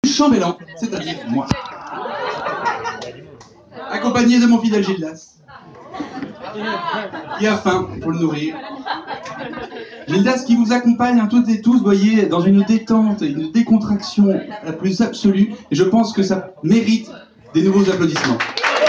chambellan, c'est-à-dire moi. Accompagné de mon fidèle Gildas, qui a faim, il faut le nourrir. Gildas qui vous accompagne toutes et tous, voyez, dans une détente, une décontraction la plus absolue, et je pense que ça mérite des nouveaux applaudissements.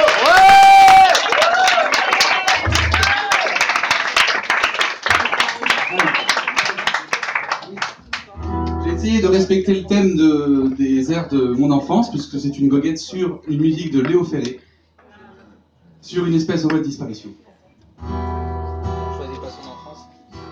J'ai essayé de respecter le thème des airs de mon enfance, puisque c'est une goguette sur une musique de Léo Ferré, sur une espèce en voie de disparition. On choisit pas son enfance.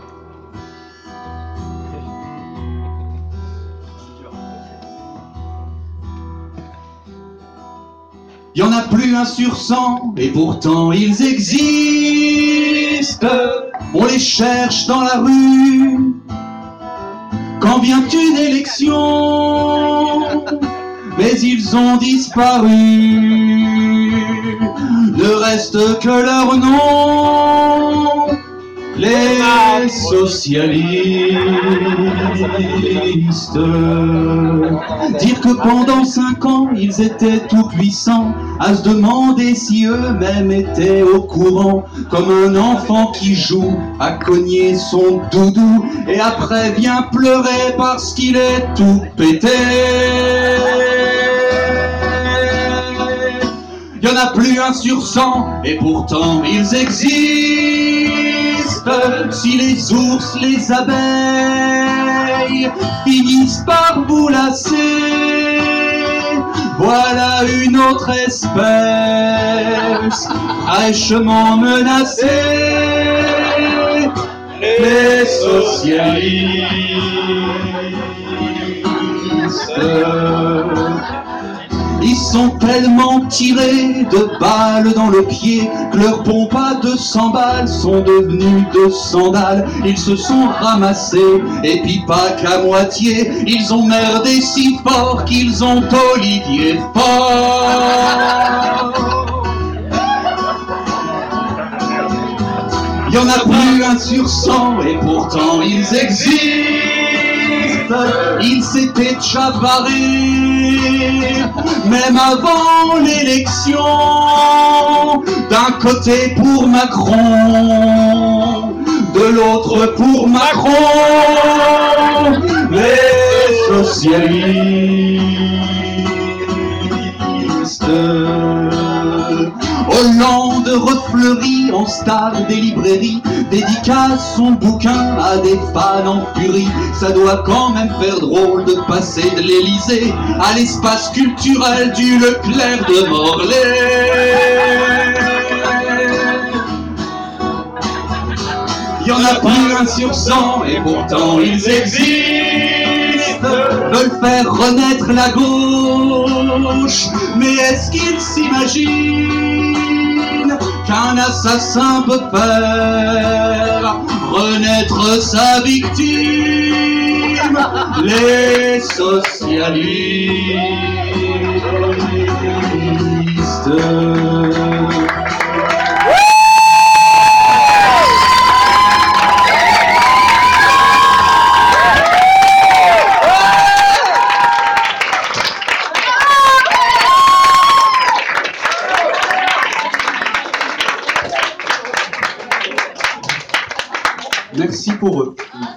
Il n'y en a plus un sur 100, et pourtant ils existent. On les cherche dans la rue. Quand vient une élection, mais ils ont disparu. Ne reste que leur nom, les socialistes. Dire que pendant 5 ans, ils étaient tout puissants, à se demander si eux-mêmes étaient au courant, comme un enfant qui joue à cogner son doudou, et après vient pleurer parce qu'il est tout pété. Il n'y en a plus un sur 100, et pourtant ils existent. Si les ours, les abeilles finissent par vous lasser, voilà une autre espèce fraîchement menacée, les socialistes. Ils sont tellement tirés de balles dans le pied que leurs pompes à 200 balles sont devenues 200 dalles. Ils se sont ramassés, et puis pas qu'à moitié, ils ont merdé si fort qu'ils ont Olivier Faure. Il n'y en a plus un sur 100, et pourtant ils existent. Ils s'étaient déjà barrés, même avant l'élection. D'un côté pour Macron, de l'autre pour Macron, les socialistes. Hollande refleurit en star des librairies, dédicace son bouquin à des fans en furie. Ça doit quand même faire drôle de passer de l'Élysée à l'espace culturel du Leclerc de Morlaix. Il n'y en a plus un sur 100, et pourtant ils existent. Veulent faire renaître la gauche, mais est-ce qu'ils s'imaginent qu'un assassin peut faire renaître sa victime? Les socialistes. Merci pour eux.